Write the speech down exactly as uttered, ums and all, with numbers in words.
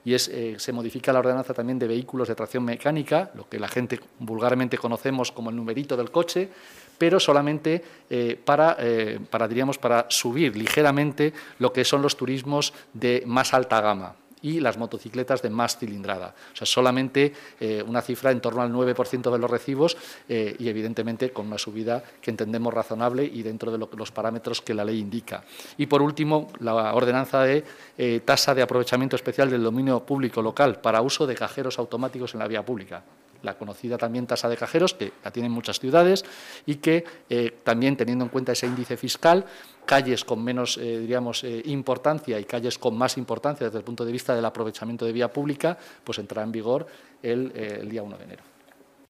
y es, eh, se modifica la ordenanza también de vehículos de tracción mecánica, lo que la gente vulgarmente conocemos como el numerito del coche, pero solamente eh, para, eh, para, diríamos, para subir ligeramente lo que son los turismos de más alta gama y las motocicletas de más cilindrada. O sea, solamente eh, una cifra en torno al nueve por ciento de los recibos eh, y, evidentemente, con una subida que entendemos razonable y dentro de lo, los parámetros que la ley indica. Y, por último, la ordenanza de eh, tasa de aprovechamiento especial del dominio público local para uso de cajeros automáticos en la vía pública. La conocida también tasa de cajeros, que la tienen muchas ciudades y que eh, también, teniendo en cuenta ese índice fiscal, calles con menos, eh, diríamos, eh, importancia y calles con más importancia desde el punto de vista del aprovechamiento de vía pública, pues entrará en vigor el, eh, el día uno de enero.